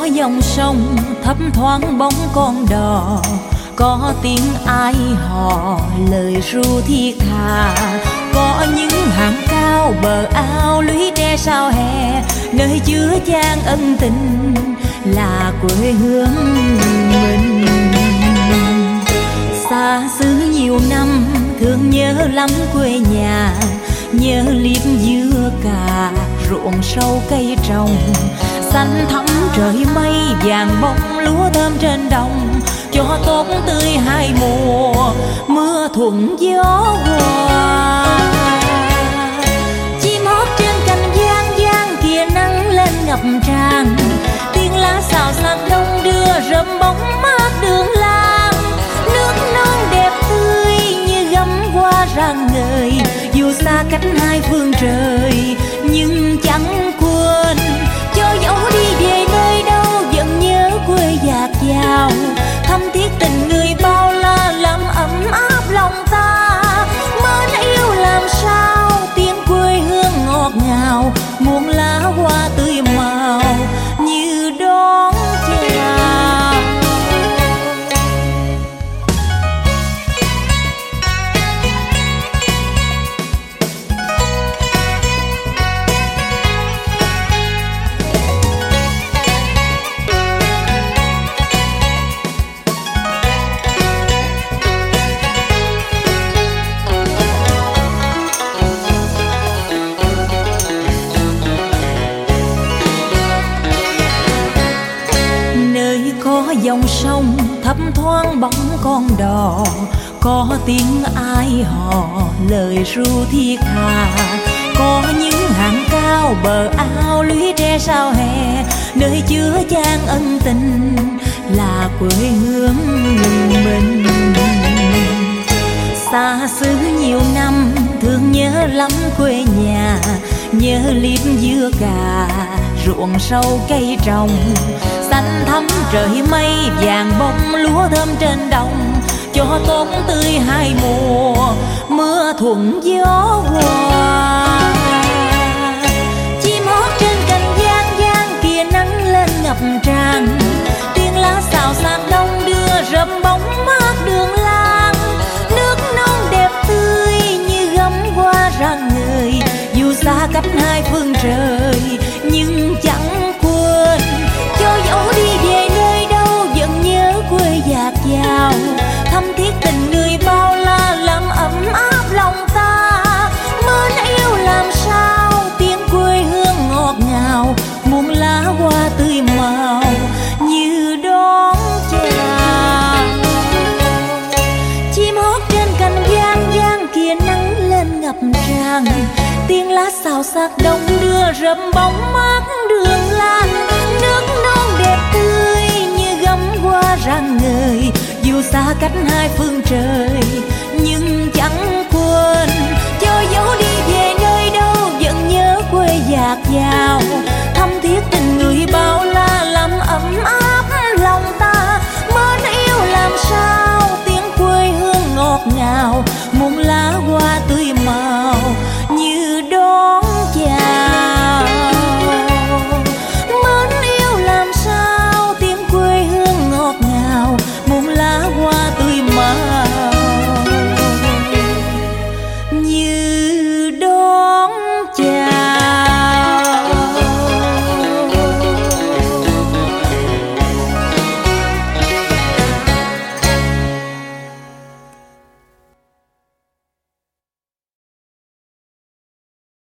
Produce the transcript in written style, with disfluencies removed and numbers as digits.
dòng sông thấp thoáng bóng con đò, có tiếng ai hò lời ru thiết tha. Có những hàng cao bờ ao lũy tre sao hè, nơi chứa chan ân tình là quê hương mình. Xa xứ nhiều năm thương nhớ lắm quê nhà, nhớ liếp dưa cà ruộng sâu cây trồng. Xanh thẳm trời mây vàng bông lúa thơm trên đồng, cho tốt tươi hai mùa mưa thuận gió hòa. Chim hót trên cành giang giang kia nắng lên ngập tràn, tiếng lá xào xạc đông đưa rơm bóng mát đường làng. Nước non đẹp tươi như gấm hoa rạng ngời, dù xa cách hai phương trời nhưng chẳng quên. Cho dẫu đi về nơi đâu vẫn nhớ quê dạt dào, thăm thiết tình người bao la làm ấm áp lòng ta. Mến yêu làm sao tiếng quê hương ngọt ngào, muôn lá hoa tươi màu như đón chào. Có dòng sông thấp thoáng bóng con đò, có tiếng ai hò lời ru thiết tha. Có những hàng cao bờ ao lũy tre sao hè, nơi chứa chan ân tình là quê hương mình. Xa xứ nhiều năm thương nhớ lắm quê nhà, nhớ liếp dưa cà ruộng sâu cây trồng. Xanh thắm trời mây vàng bông lúa thơm trên đồng, cho tốt tươi hai mùa mưa thuận gió hòa. Chim hót trên cành giang giang kia nắng lên ngập tràn, tiếng lá xào xạc đông đưa rơm bóng mát đường làng. Nước non đẹp tươi như gấm hoa rạng ngời, dù xa cách hai phương trời nhưng chẳng quên. Cho dẫu đi về nơi đâu vẫn nhớ quê dạt dào, thăm thiết tình người bao la làm ấm áp lòng ta. Mến yêu làm sao tiếng quê hương ngọt ngào, muôn lá hoa tươi màu như đón chào. Chim hót trên cành giang giang kia nắng lên ngập tràn, tiếng lá xào xạc đông đưa rơm bóng mát đường làng. Nước non đẹp tươi như gấm hoa rạng ngời, dù xa cách hai phương trời nhưng chẳng quên. Cho dẫu đi về